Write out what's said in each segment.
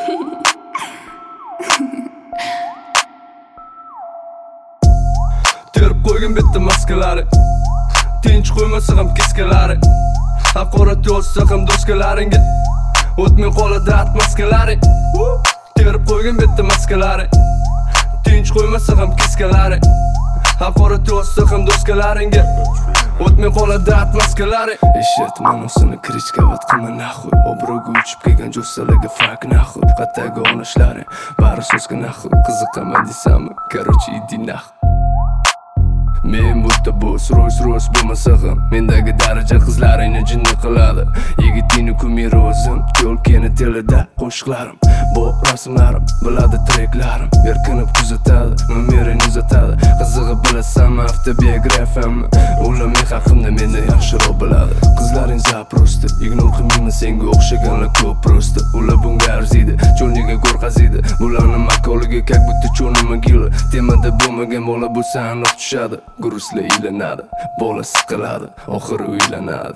Terib qo'ygin bitta maskalari, tinch qo'ymasa ham kiskalari. Haqorat yozsa ham do'skalaringga o'tmay qoladi at maskalari. Terib qo'ygin bitta maskalari, tinch qo'ymasa ham kiskalari. Haqorat yozsa ham do'skalaringga o'tmay qoladi at maskalari. Eshitman o'sini krichkavat qilma naxuy, obro'ga uchib kelgan jo'ssalarga farq naxuy. Qataga olishlari bari so'zga naxuy, qiziqaman deysami, короче иди нахуй. Men butta boss, Rolls Royce bo'lmasa ham mendagi daraja qizlaringni jinni qiladi. Yigitini kumiri o'zim, yo'lkeni tilida qo'shiqlarim, bu rasmlarim, biladi treklarim, erkinib kuzatadi, merini uzatadi. Qizig'i bilasanmi avtobiografiyamni, ular men haqimda mendan yaxshiroq biladi. Qizlaring zaprosti, ignor qilmayman senga o'xshaganlar ko'p prosta. Ular bunga arziydi, cho'lniga go'r qaziydi, bularni makoliga как будто cho'lni mogila. Temada bo'lmagan bola bo'lsa aniq tushadi. Guruslar uylanadi, bola siqiladi, oxiri uylanadi.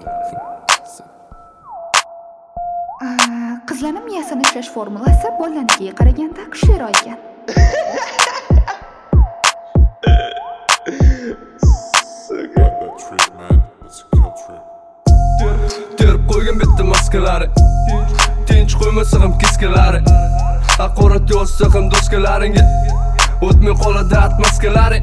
Qizlarning miyasini ishlash formulasi bolanikiga qaraganda kuchliroq ekan. Terib qo'ygin bitta maskalari, tinch qo'ymasa ham kiskalari. Haqorat yozsa ham do'skalaringga o'tmay qoladi at maskalari.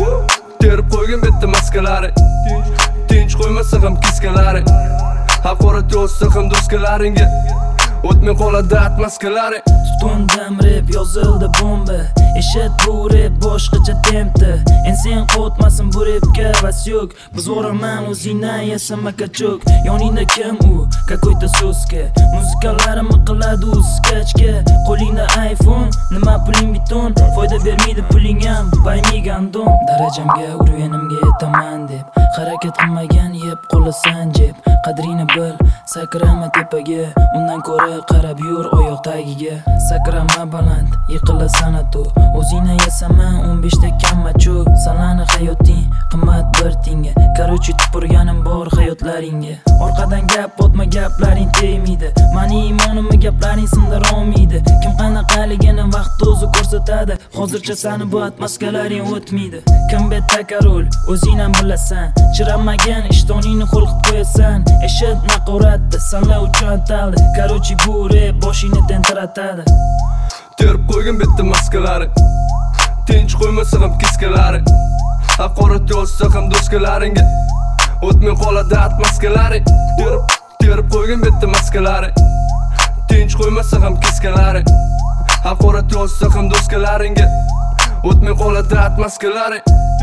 Terib qo'ygin bitta maskalari, tinch qo'ymasa ham kiskalari. Haqorat yozsa ham do'skalaringga o'tmay qoladi at maskalari. Tutundam rap yozildi bomba, eshit bu rap boshqacha tempda. Ensang qotmasin bu rapga vas yo'q, biz o'raman o'zingdan yasama kachok. Yoningda kim u, какой-то so'zga, muzikalarimni qiladi u skachga. Qo'lingda iPhone, nima puling beton, foyda bermaydi puling ham, paymi gandon. Darajamga urganimga yetaman deb, harakat qilmagan yeb qolasan jeb. Qadrini bil, sakrama tepaga, undan ko'ra qarab yur oyoq tagiga. Sakrama baland, yiqilasan ato, o'zingdan yasama 15 ta kammacho. Sanani hayoting, qimmat bir tinga, короче tupurganim bor hayotlaringga. Orqadan gap botma, gaplaring tegmaydi, mani iymonimni gaplaring sindir olmaydi. Kim qanaqaligini vaqt o'zi ko'rsatadi, hozircha sani bu atmaskalaring o'tmaydi. Kim betta karol, o'zingdan bilasan, chiramagan ishtoningni qo'l qilib qo'yasan. Eshit naqoratda, sanlar uchun ataldi, короче bu rap boshingni tentiratadi. Terib qo'ygin bitta maskalari, tinch qo'ymasa ham kiskalari. Haqorat yozsa ham do'skalaringga o'tmay qoladi at maskalari. Terib qo'ygin bitta maskalari, tinch qo'ymasa ham kiskalari. Haqorat yozsa ham do'skalaringga o'tmay qoladi at maskalari.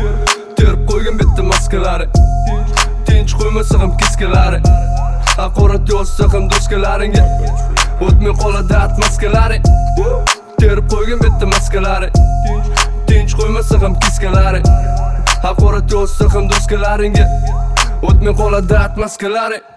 Terib qo'ygin bitta maskalari, tinch qo'ymasa ham kiskalari. Haqorat yozsa ham do'skalaringga o'tmay qoladi at maskalari. Terib qo'ygin bitta maskalari, tinch qo'ymasa ham kiskalari. Haqorat yozsa ham do'skalaringga o'tmay qoladi at maskalari.